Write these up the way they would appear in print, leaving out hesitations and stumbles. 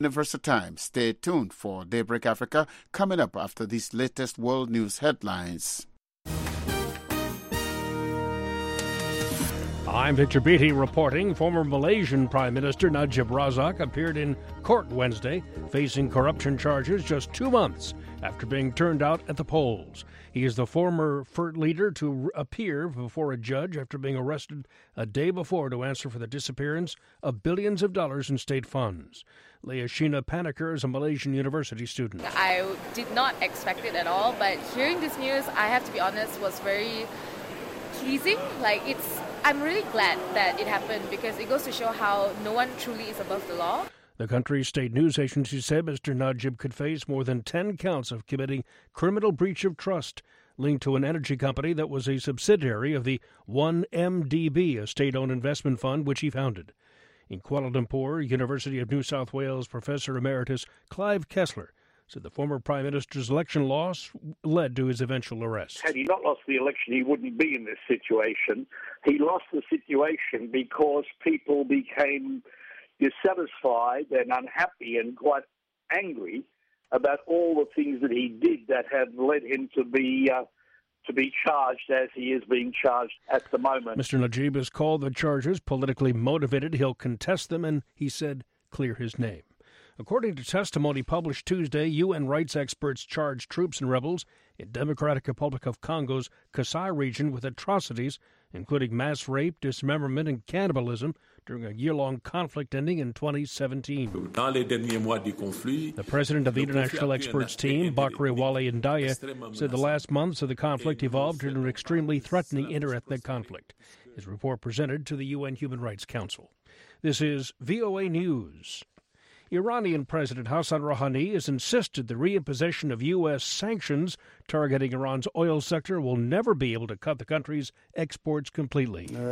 Universal Time. Stay tuned for Daybreak Africa coming up after these latest world news headlines. I'm Victor Beatty reporting. Former Malaysian Prime Minister Najib Razak appeared in court Wednesday, facing corruption charges just 2 months after being turned out at the polls. He is the former FIRT leader to appear before a judge after being arrested a day before to answer for the disappearance of billions of dollars in state funds. Leah Sheena Paniker is a Malaysian university student. I did not expect it at all, but hearing this news, I have to be honest, was very pleasing. I'm really glad that it happened because it goes to show how no one truly is above the law. The country's state news agency said Mr. Najib could face more than 10 counts of committing criminal breach of trust linked to an energy company that was a subsidiary of the 1MDB, a state-owned investment fund which he founded. In Kuala Lumpur, University of New South Wales Professor Emeritus Clive Kessler said the former Prime Minister's election loss led to his eventual arrest. Had he not lost the election, he wouldn't be in this situation. He lost the situation because people became dissatisfied and unhappy and quite angry about all the things that he did that have led him to be charged as he is being charged at the moment. Mr. Najib has called the charges politically motivated. He'll contest them and, he said, clear his name. According to testimony published Tuesday, UN rights experts charged troops and rebels in Democratic Republic of Congo's Kasai region with atrocities, including mass rape, dismemberment, and cannibalism during a year-long conflict ending in 2017. The president of the international experts team, Bakri Wale Ndaya, said the last months of the conflict evolved into an extremely threatening interethnic conflict. His report presented to the UN Human Rights Council. This is VOA News. Iranian President Hassan Rouhani has insisted the reimposition of U.S. sanctions targeting Iran's oil sector will never be able to cut the country's exports completely. Speaking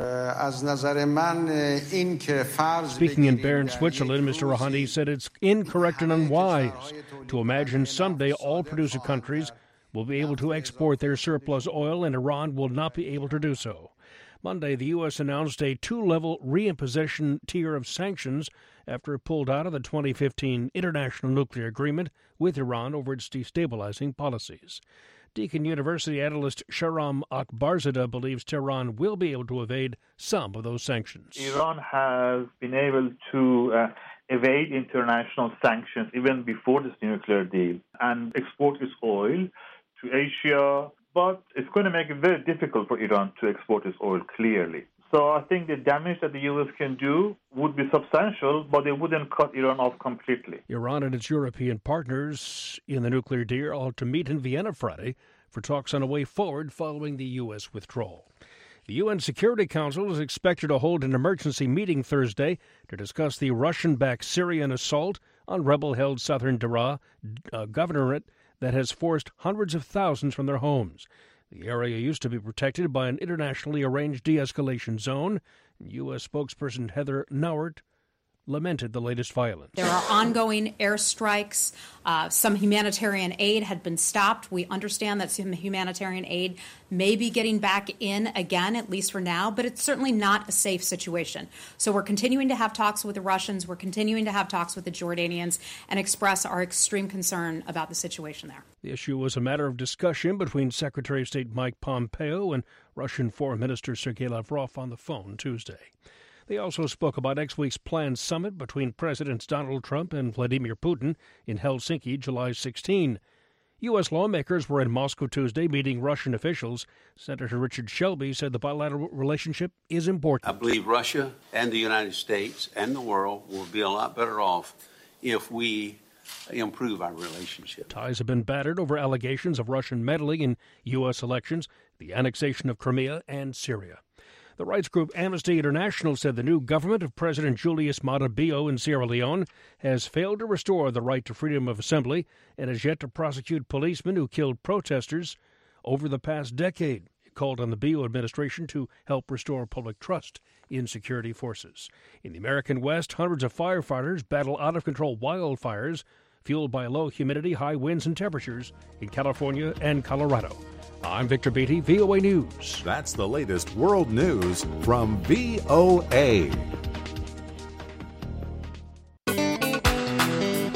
in Bern, Switzerland, Mr. Rouhani said it's incorrect and unwise to imagine someday all producer countries will be able to export their surplus oil and Iran will not be able to do so. Monday, the U.S. announced a two-level reimposition tier of sanctions after it pulled out of the 2015 international nuclear agreement with Iran over its destabilizing policies. Deakin University analyst Shahram Akbarzadeh believes Tehran will be able to evade some of those sanctions. Iran has been able to evade international sanctions even before this nuclear deal and export its oil to Asia, but it's going to make it very difficult for Iran to export its oil clearly. So I think the damage that the U.S. can do would be substantial, but it wouldn't cut Iran off completely. Iran and its European partners in the nuclear deal are to meet in Vienna Friday for talks on a way forward following the U.S. withdrawal. The UN Security Council is expected to hold an emergency meeting Thursday to discuss the Russian-backed Syrian assault on rebel-held southern Daraa governorate that has forced hundreds of thousands from their homes. The area used to be protected by an internationally arranged de-escalation zone. U.S. spokesperson Heather Nauert lamented the latest violence. There are ongoing airstrikes. Some humanitarian aid had been stopped. We understand that some humanitarian aid may be getting back in again, at least for now, but it's certainly not a safe situation. So we're continuing to have talks with the Russians. We're continuing to have talks with the Jordanians and express our extreme concern about the situation there. The issue was a matter of discussion between Secretary of State Mike Pompeo and Russian Foreign Minister Sergei Lavrov on the phone Tuesday. They also spoke about next week's planned summit between Presidents Donald Trump and Vladimir Putin in Helsinki, July 16. U.S. lawmakers were in Moscow Tuesday meeting Russian officials. Senator Richard Shelby said the bilateral relationship is important. I believe Russia and the United States and the world will be a lot better off if we improve our relationship. Ties have been battered over allegations of Russian meddling in U.S. elections, the annexation of Crimea, and Syria. The rights group Amnesty International said the new government of President Julius Maada Bio in Sierra Leone has failed to restore the right to freedom of assembly and has yet to prosecute policemen who killed protesters over the past decade. It called on the Bio administration to help restore public trust in security forces. In the American West, hundreds of firefighters battle out-of-control wildfires fueled by low humidity, high winds, and temperatures in California and Colorado. I'm Victor Beatty, VOA News. That's the latest world news from VOA.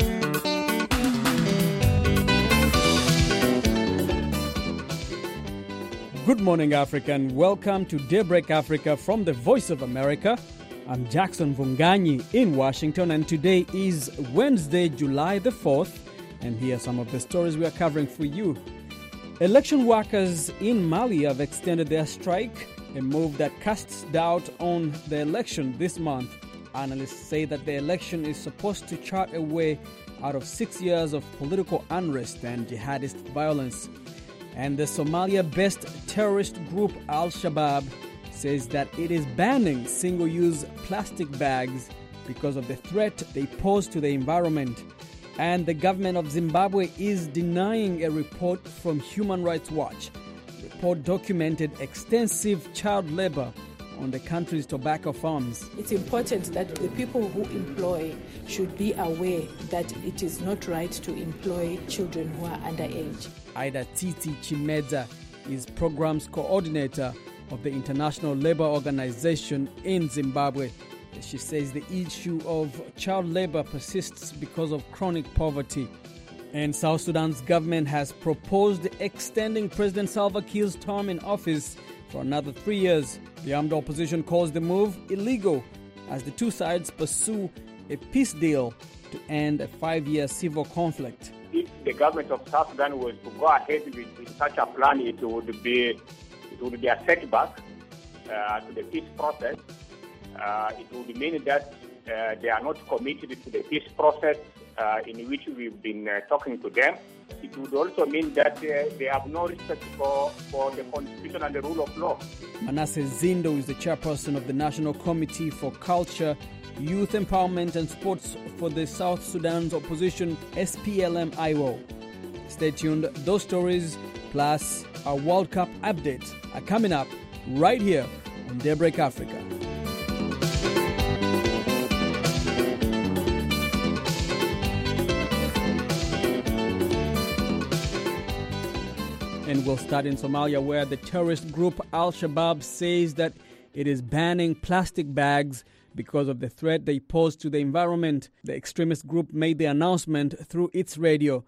Good morning, Africa, and welcome to Daybreak Africa from the Voice of America. I'm Jackson Vunganyi in Washington, and today is Wednesday, July the 4th, and here are some of the stories we are covering for you. Election workers in Mali have extended their strike, a move that casts doubt on the election this month. Analysts say that the election is supposed to chart a way out of 6 years of political unrest and jihadist violence. And the Somalia-based terrorist group Al-Shabaab says that it is banning single-use plastic bags because of the threat they pose to the environment. And the government of Zimbabwe is denying a report from Human Rights Watch. The report documented extensive child labor on the country's tobacco farms. It's important that the people who employ should be aware that it is not right to employ children who are underage. Ida Titi Chimedza is programs coordinator of the International Labour Organization in Zimbabwe. She says the issue of child labor persists because of chronic poverty. And South Sudan's government has proposed extending President Salva Kiir's term in office for another 3 years. The armed opposition calls the move illegal as the two sides pursue a peace deal to end a 5-year civil conflict. If the government of South Sudan was to go ahead with such a plan, it would be a setback to the peace process. It would mean that they are not committed to the peace process in which we've been talking to them. It would also mean that they have no respect for the Constitution and the rule of law. Manasseh Zindo is the chairperson of the National Committee for Culture, Youth Empowerment and Sports for the South Sudan's opposition SPLM-IO. Stay tuned. Those stories plus our World Cup update are coming up right here on Daybreak Africa. And we'll start in Somalia, where the terrorist group Al-Shabaab says that it is banning plastic bags because of the threat they pose to the environment. The extremist group made the announcement through its Radio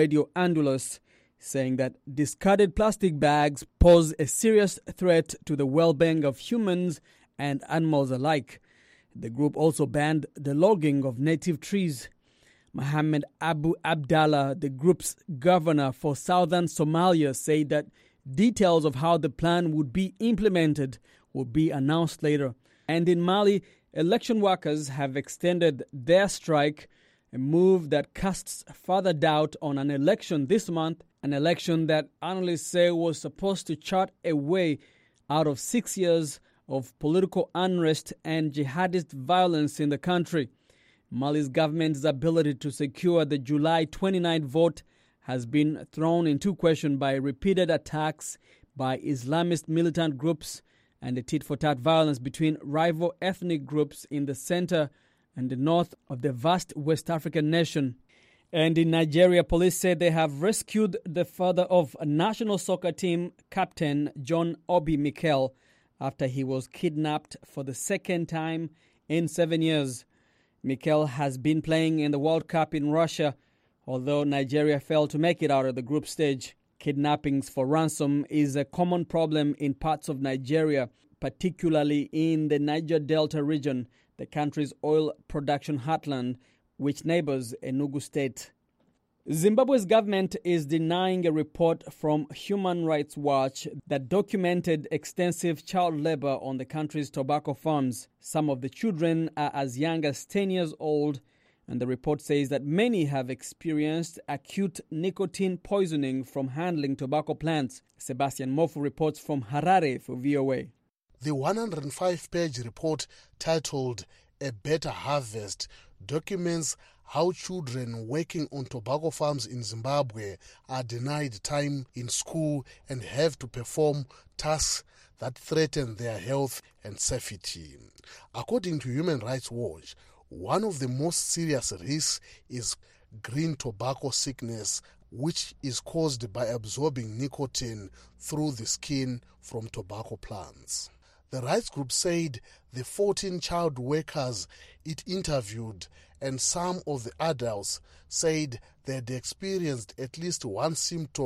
Andalus, saying that discarded plastic bags pose a serious threat to the well-being of humans and animals alike. The group also banned the logging of native trees. Mohammed Abu Abdallah, the group's governor for southern Somalia, said that details of how the plan would be implemented will be announced later. And in Mali, election workers have extended their strike, a move that casts further doubt on an election this month, an election that analysts say was supposed to chart a way out of 6 years of political unrest and jihadist violence in the country. Mali's government's ability to secure the July 29 vote has been thrown into question by repeated attacks by Islamist militant groups and the tit-for-tat violence between rival ethnic groups in the center and the north of the vast West African nation. And in Nigeria, police said they have rescued the father of a national soccer team captain John Obi Mikel after he was kidnapped for the second time in 7 years. Mikel has been playing in the World Cup in Russia, although Nigeria failed to make it out of the group stage. Kidnappings for ransom is a common problem in parts of Nigeria, particularly in the Niger Delta region, the country's oil production heartland, which neighbors Enugu State. Zimbabwe's government is denying a report from Human Rights Watch that documented extensive child labor on the country's tobacco farms. Some of the children are as young as 10 years old, and the report says that many have experienced acute nicotine poisoning from handling tobacco plants. Sebastian Mofu reports from Harare for VOA. The 105-page report titled A Better Harvest documents how children working on tobacco farms in Zimbabwe are denied time in school and have to perform tasks that threaten their health and safety. According to Human Rights Watch, one of the most serious risks is green tobacco sickness, which is caused by absorbing nicotine through the skin from tobacco plants. The rights group said the 14 child workers it interviewed and some of the adults said they had experienced at least one symptom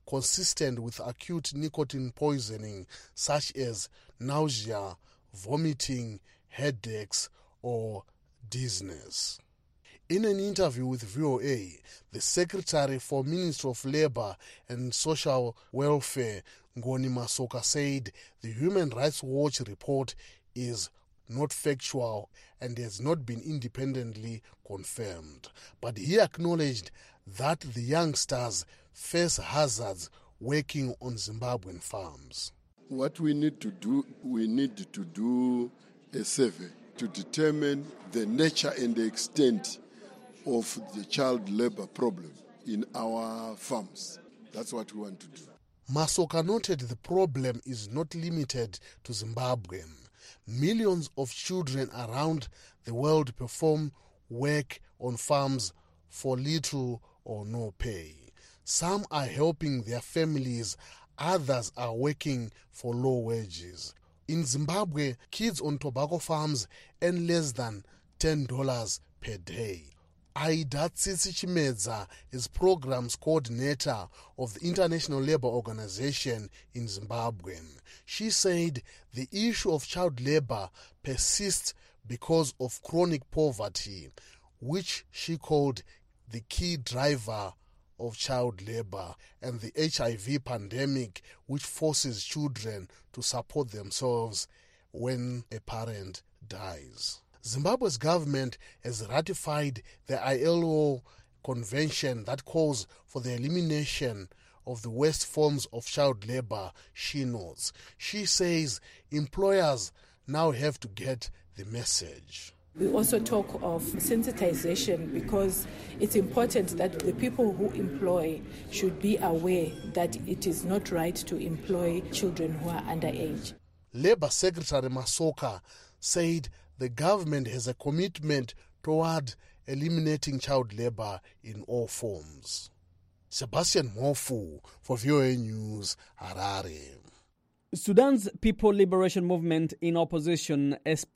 consistent with acute nicotine poisoning such as nausea, vomiting, headaches, or dizziness. In an interview with VOA, the Secretary for Ministry of Labour and Social Welfare, Ngoni Masoka, said the Human Rights Watch report is not factual and has not been independently confirmed. But he acknowledged that the youngsters face hazards working on Zimbabwean farms. What we need to do a survey to determine the nature and the extent of the child labor problem in our farms. That's what we want to do. Masoka noted the problem is not limited to Zimbabwe. Millions of children around the world perform work on farms for little or no pay. Some are helping their families, others are working for low wages. In Zimbabwe, kids on tobacco farms earn less than $10 per day. Aida Tsitsi Chimedza is programs coordinator of the International Labour Organization in Zimbabwe. She said the issue of child labor persists because of chronic poverty, which she called the key driver of child labor, and the HIV pandemic, which forces children to support themselves when a parent dies. Zimbabwe's government has ratified the ILO convention that calls for the elimination of the worst forms of child labor, she notes. She says employers now have to get the message. We also talk of sensitization because it's important that the people who employ should be aware that it is not right to employ children who are underage. Labour Secretary Masoka said the government has a commitment toward eliminating child labor in all forms. Sebastian Mofu for VOA News, Harare. Sudan's People Liberation Movement in opposition,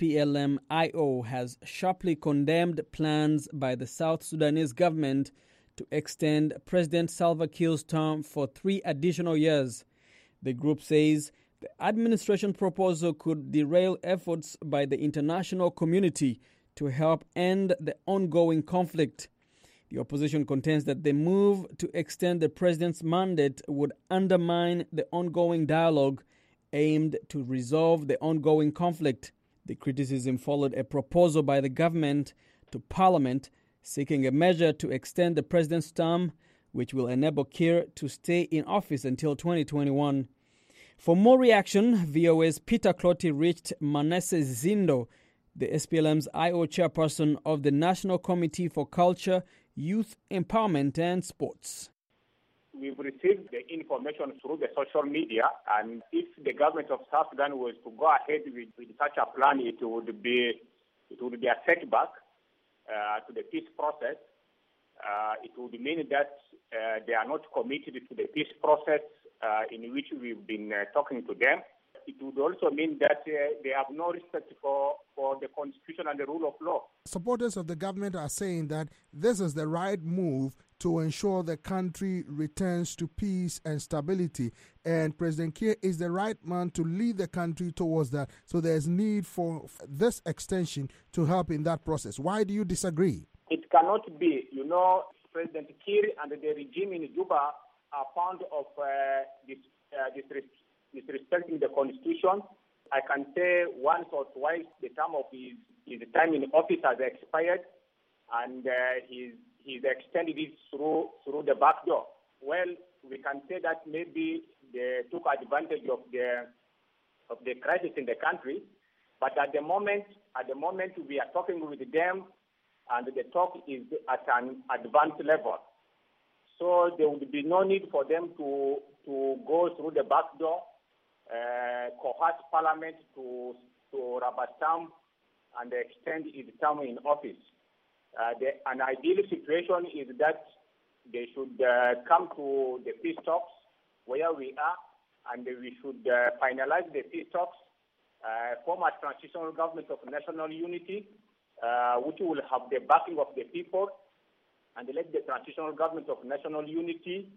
SPLM-IO, has sharply condemned plans by the South Sudanese government to extend President Salva Kiir's term for 3 additional years. The group says the administration proposal could derail efforts by the international community to help end the ongoing conflict. The opposition contends that the move to extend the president's mandate would undermine the ongoing dialogue aimed to resolve the ongoing conflict. The criticism followed a proposal by the government to Parliament seeking a measure to extend the president's term, which will enable Kiir to stay in office until 2021. For more reaction, VOA's Peter Clotty reached Manesse Zindo, the SPLM's IO chairperson of the National Committee for Culture, Youth Empowerment and Sports. We've received the information through the social media, and if the government of South Sudan was to go ahead with such a plan, it would be a setback to the peace process. It would mean that they are not committed to the peace process in which we've been talking to them. It would also mean that they have no respect for the constitution and the rule of law. Supporters of the government are saying that this is the right move to ensure the country returns to peace and stability. And President Kiir is the right man to lead the country towards that. So there's need for this extension to help in that process. Why do you disagree? It cannot be. You know, President Kiir and the regime in Juba are fond of disrespecting the constitution. I can say once or twice the term of his time in office has expired, and he's extended it through the back door. Well, we can say that maybe they took advantage of the crisis in the country, but at the moment we are talking with them, and the talk is at an advanced level. So there would be no need for them to go through the back door, coerce Parliament to rubber stamp and extend its term in office. An ideal situation is that they should come to the peace talks where we are, and we should finalize the peace talks, form a transitional government of national unity, which will have the backing of the people, and let the transitional government of national unity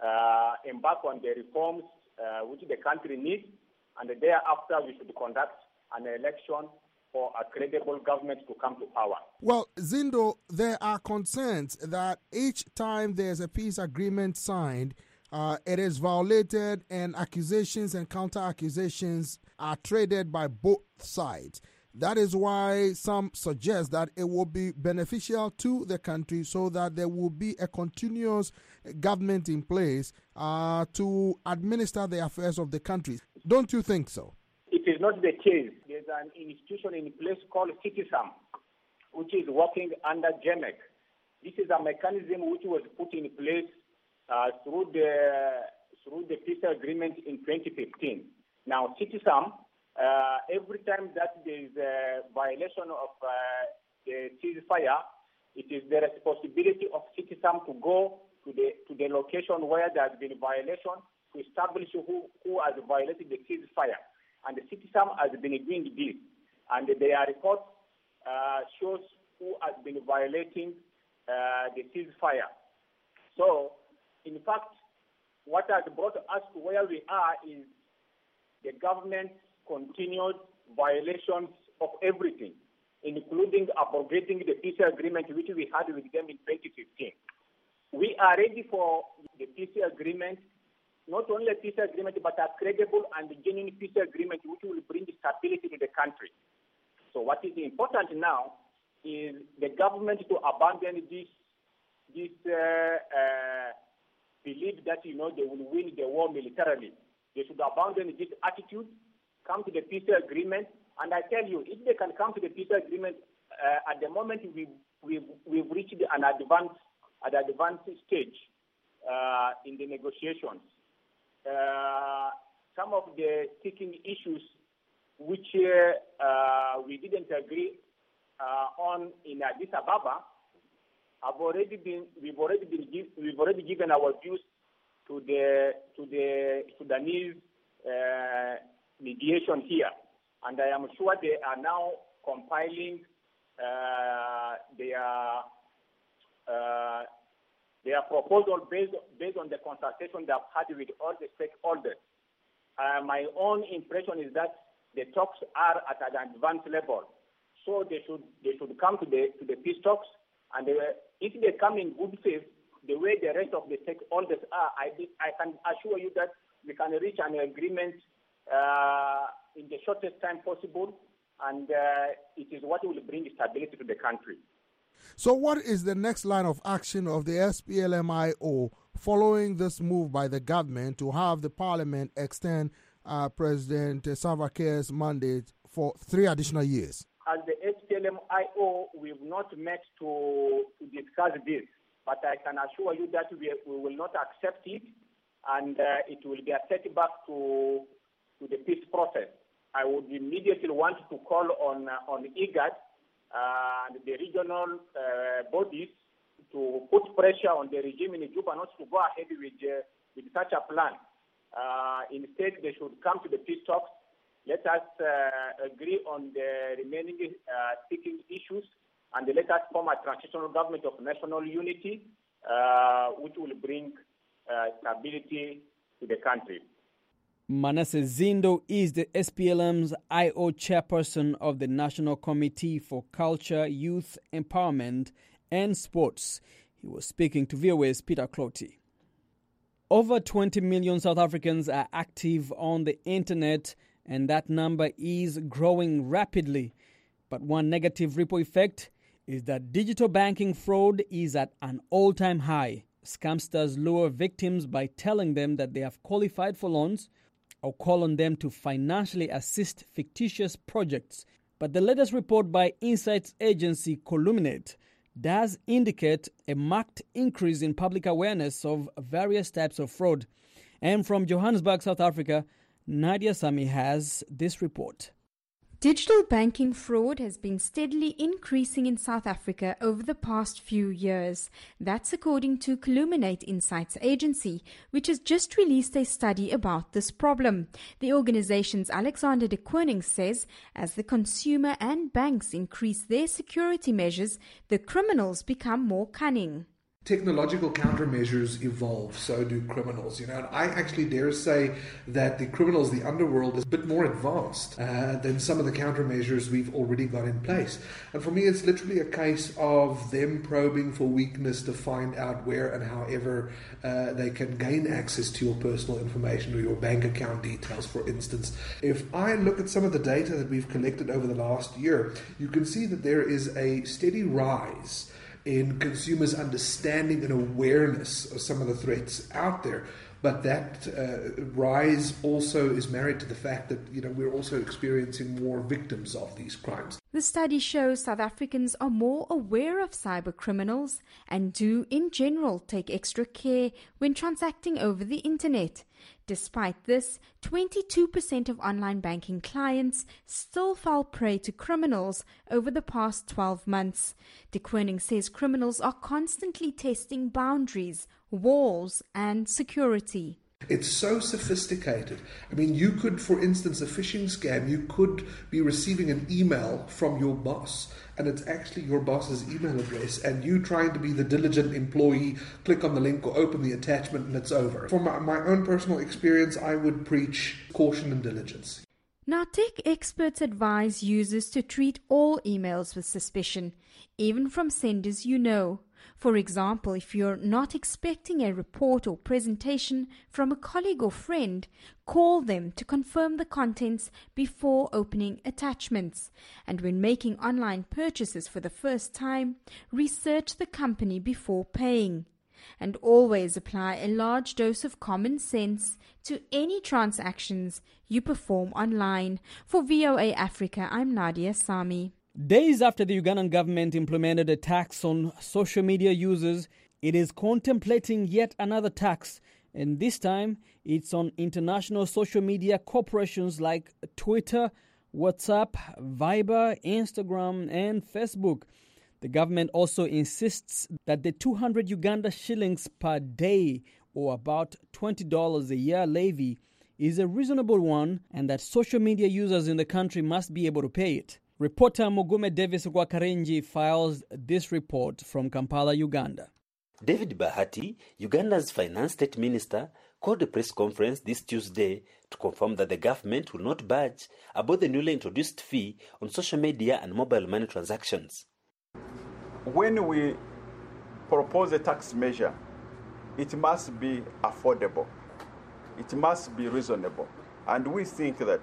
embark on the reforms which the country needs, and thereafter we should conduct an election for a credible government to come to power. Well, Zindo, there are concerns that each time there's a peace agreement signed, it is violated and accusations and counter-accusations are traded by both sides. That is why some suggest that it will be beneficial to the country so that there will be a continuous government in place to administer the affairs of the country. Don't you think so? It is not the case. There's an institution in place called CITISAM, which is working under GEMEC. This is a mechanism which was put in place through the peace agreement in 2015. Now, CITISAM, every time that there is a violation of the ceasefire, it is the responsibility of CITISAM to go to the location where there has been violation to establish who has violated the ceasefire. And the CITISAM has been doing this. And their report shows who has been violating the ceasefire. So, in fact, what has brought us to where we are is the government's continued violations of everything, including abrogating the peace agreement which we had with them in 2015. We are ready for the peace agreement, not only a peace agreement, but a credible and genuine peace agreement which will bring stability to the country. So what is important now is the government to abandon this belief that, they will win the war militarily. They should abandon this attitude, come to the peace agreement, and I tell you, if they can come to the peace agreement, at the moment we've reached an advanced stage in the negotiations. Some of the sticking issues which we didn't agree on in Addis Ababa we've already given our views to the Sudanese mediation here, and I am sure they are now compiling their proposal based on the consultation they've had with all the stakeholders. My own impression is that the talks are at an advanced level, so they should come to the peace talks, and if they come in good faith, the way the rest of the stakeholders are, I can assure you that we can reach an agreement in the shortest time possible, and it is what will bring stability to the country. So what is the next line of action of the SPLM-IO following this move by the government to have the parliament extend President Salva Kiir's mandate for 3 additional years? As the SPLM-IO, we've not met to discuss this, but I can assure you that we will not accept it, and it will be a setback to the peace process. I would immediately want to call on IGAD and the regional bodies to put pressure on the regime in Juba not to go ahead with such a plan. Instead, they should come to the peace talks. Let us agree on the remaining sticking issues, and let us form a transitional government of national unity, which will bring stability to the country. Manasseh Zindo is the SPLM's IO chairperson of the National Committee for Culture, Youth, Empowerment and Sports. He was speaking to VOA's Peter Clotty. Over 20 million South Africans are active on the internet, and that number is growing rapidly. But one negative ripple effect is that digital banking fraud is at an all-time high. Scamsters lure victims by telling them that they have qualified for loans or call on them to financially assist fictitious projects. But the latest report by insights agency Columinate does indicate a marked increase in public awareness of various types of fraud. And from Johannesburg, South Africa, Nadia Sami has this report. Digital banking fraud has been steadily increasing in South Africa over the past few years. That's according to Columinate Insights Agency, which has just released a study about this problem. The organization's Alexander de Koning says as the consumer and banks increase their security measures, the criminals become more cunning. Technological countermeasures evolve, so do criminals, and I actually dare say that the criminals, the underworld, is a bit more advanced than some of the countermeasures we've already got in place. And for me, it's literally a case of them probing for weakness to find out where and however they can gain access to your personal information or your bank account details, for instance. If I look at some of the data that we've collected over the last year, you can see that there is a steady rise in consumers' understanding and awareness of some of the threats out there. But that rise also is married to the fact that we're also experiencing more victims of these crimes. The study shows South Africans are more aware of cyber criminals and do, in general, take extra care when transacting over the internet. Despite this, 22% of online banking clients still fell prey to criminals over the past 12 months. De Kooning says criminals are constantly testing boundaries, walls, and security. It's so sophisticated. I mean, you could, for instance, a phishing scam, you could be receiving an email from your boss, and it's actually your boss's email address, and you trying to be the diligent employee, click on the link or open the attachment, and it's over. From my own personal experience, I would preach caution and diligence. Now, tech experts advise users to treat all emails with suspicion, even from senders you know. For example, if you're not expecting a report or presentation from a colleague or friend, call them to confirm the contents before opening attachments. And when making online purchases for the first time, research the company before paying. And always apply a large dose of common sense to any transactions you perform online. For VOA Africa, I'm Nadia Sami. Days after the Ugandan government implemented a tax on social media users, it is contemplating yet another tax, and this time it's on international social media corporations like Twitter, WhatsApp, Viber, Instagram, and Facebook. The government also insists that the 200 Uganda shillings per day, or about $20 a year levy, is a reasonable one, and that social media users in the country must be able to pay it. Reporter Mugume Davis Gwakarenji files this report from Kampala, Uganda. David Bahati, Uganda's finance state minister, called a press conference this Tuesday to confirm that the government will not budge about the newly introduced fee on social media and mobile money transactions. When we propose a tax measure, it must be affordable. It must be reasonable. And we think that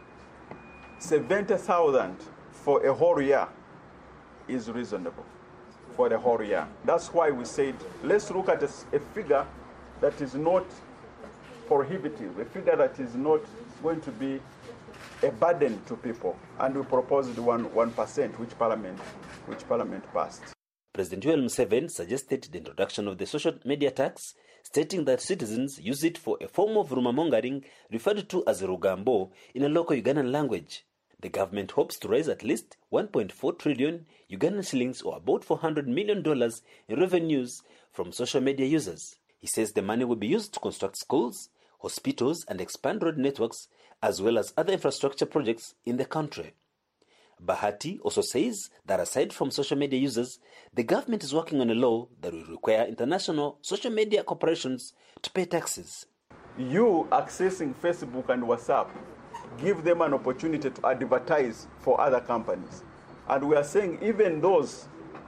70,000 for a whole year is reasonable for the whole year. That's why we said, let's look at a figure that is not prohibitive, a figure that is not going to be a burden to people. And we proposed 1%, which Parliament passed. President Yoweri Museveni suggested the introduction of the social media tax, stating that citizens use it for a form of rumor-mongering referred to as rugambo in a local Ugandan language. The government hopes to raise at least 1.4 trillion Ugandan shillings, or about $400 million in revenues from social media users. He says the money will be used to construct schools, hospitals, and expand road networks, as well as other infrastructure projects in the country. Bahati also says that aside from social media users, the government is working on a law that will require international social media corporations to pay taxes. You accessing Facebook and WhatsApp, give them an opportunity to advertise for other companies. And we are saying even those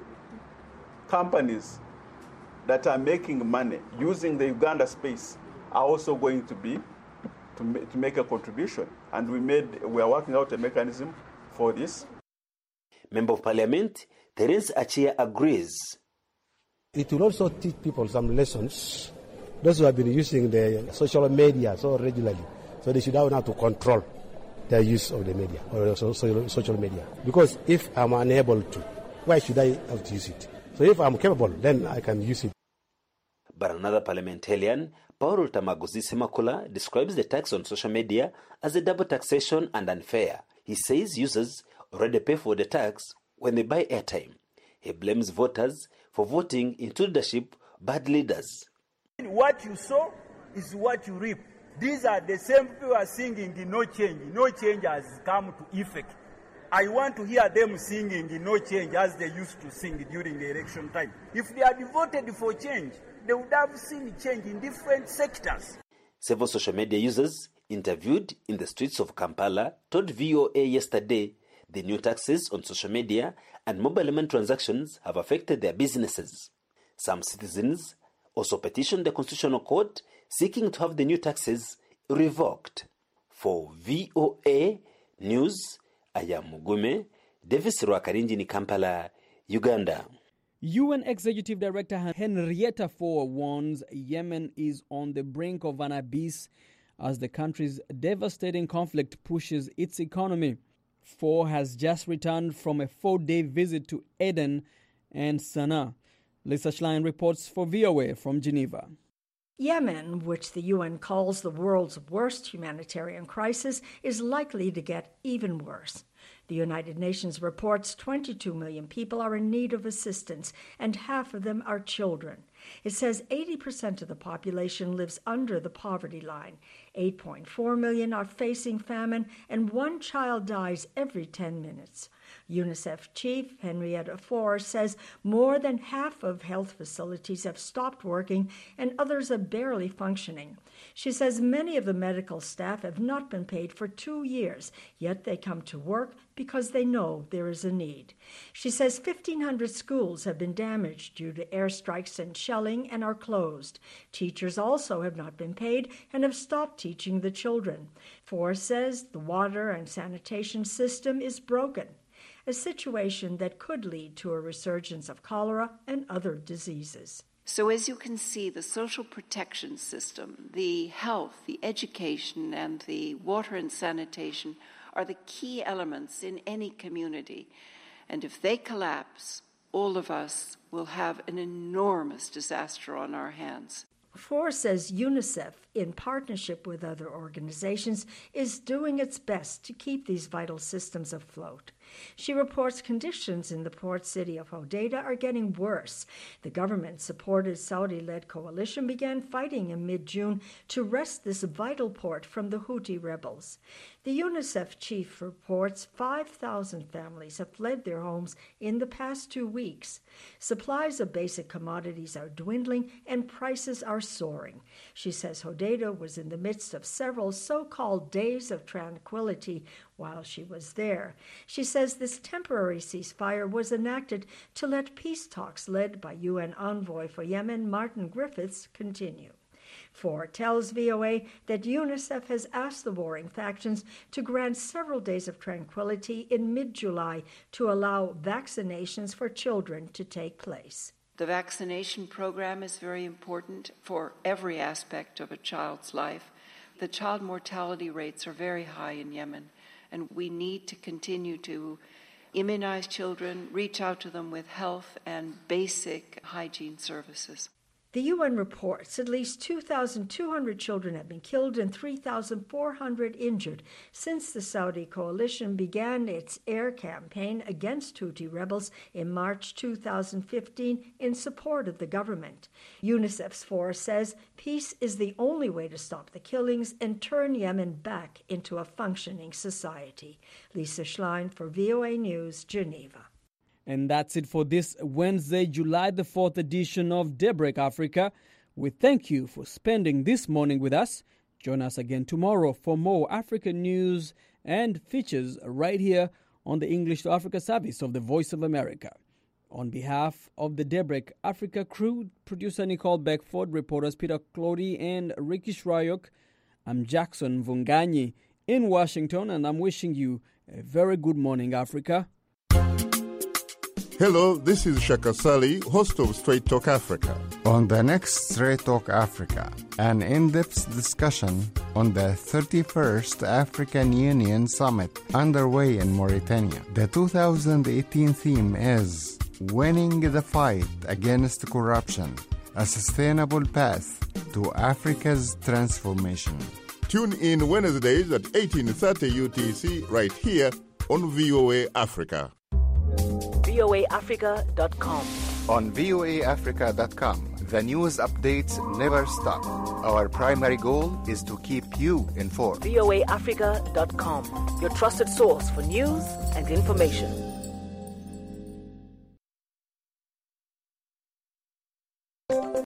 companies that are making money using the Uganda space are also going to be to make a contribution. And we are working out a mechanism for this. Member of Parliament Terence Achia agrees. It will also teach people some lessons. Those who have been using the social media so regularly, so they should know how to control their use of the media or social media. Because if I'm unable to, why should I have to use it? So if I'm capable, then I can use it. But another parliamentarian, Paul Tamaguzi Semakula, describes the tax on social media as a double taxation and unfair. He says users already pay for the tax when they buy airtime. He blames voters for voting into leadership bad leaders. What you sow is what you reap. These are the same people who are singing no change. No change has come to effect. I want to hear them singing no change as they used to sing during the election time. If they had voted for change, they would have seen change in different sectors. Several social media users interviewed in the streets of Kampala told VOA yesterday the new taxes on social media and mobile payment transactions have affected their businesses. Some citizens also petitioned the Constitutional Court seeking to have the new taxes revoked. For VOA News, I am Mugume, Davis Rwakarinji in Kampala, Uganda. UN Executive Director Henrietta Fore warns Yemen is on the brink of an abyss as the country's devastating conflict pushes its economy. Fore has just returned from a 4-day visit to Aden and Sana'a. Lisa Schlein reports for VOA from Geneva. Yemen, which the UN calls the world's worst humanitarian crisis, is likely to get even worse. The United Nations reports 22 million people are in need of assistance, and half of them are children. It says 80% of the population lives under the poverty line. 8.4 million are facing famine, and 1 child dies every 10 minutes. UNICEF chief Henrietta Fore says more than half of health facilities have stopped working and others are barely functioning. She says many of the medical staff have not been paid for 2 years, yet they come to work because they know there is a need. She says 1,500 schools have been damaged due to airstrikes and shelling and are closed. Teachers also have not been paid and have stopped teaching the children. Fore says the water and sanitation system is broken, a situation that could lead to a resurgence of cholera and other diseases. So as you can see, the social protection system, the health, the education, and the water and sanitation are the key elements in any community. And if they collapse, all of us will have an enormous disaster on our hands. Fore says UNICEF, in partnership with other organizations, is doing its best to keep these vital systems afloat. She reports conditions in the port city of Hodeida are getting worse. The government-supported Saudi-led coalition began fighting in mid-June to wrest this vital port from the Houthi rebels. The UNICEF chief reports 5,000 families have fled their homes in the past 2 weeks. Supplies of basic commodities are dwindling and prices are soaring. She says Hodeida was in the midst of several so-called days of tranquility while she was there. She says this temporary ceasefire was enacted to let peace talks led by UN envoy for Yemen, Martin Griffiths, continue. Fore tells VOA that UNICEF has asked the warring factions to grant several days of tranquility in mid-July to allow vaccinations for children to take place. The vaccination program is very important for every aspect of a child's life. The child mortality rates are very high in Yemen, and we need to continue to immunize children, reach out to them with health and basic hygiene services. The UN reports at least 2,200 children have been killed and 3,400 injured since the Saudi coalition began its air campaign against Houthi rebels in March 2015 in support of the government. UNICEF's Fore says peace is the only way to stop the killings and turn Yemen back into a functioning society. Lisa Schlein for VOA News, Geneva. And that's it for this Wednesday, July the 4th edition of Daybreak Africa. We thank you for spending this morning with us. Join us again tomorrow for more African news and features right here on the English to Africa service of the Voice of America. On behalf of the Daybreak Africa crew, producer Nicole Beckford, reporters Peter Clody and Ricky Shrayok, I'm Jackson Vunganyi in Washington, and I'm wishing you a very good morning, Africa. Hello, this is Shaka Sali, host of Straight Talk Africa. On the next Straight Talk Africa, an in-depth discussion on the 31st African Union Summit underway in Mauritania. The 2018 theme is Winning the Fight Against Corruption, a Sustainable Path to Africa's Transformation. Tune in Wednesdays at 18:30 UTC right here on VOA Africa. voaafrica.com. On voaafrica.com, The news updates never stop. Our primary goal is to keep you informed. voaafrica.com, your trusted source for news and information.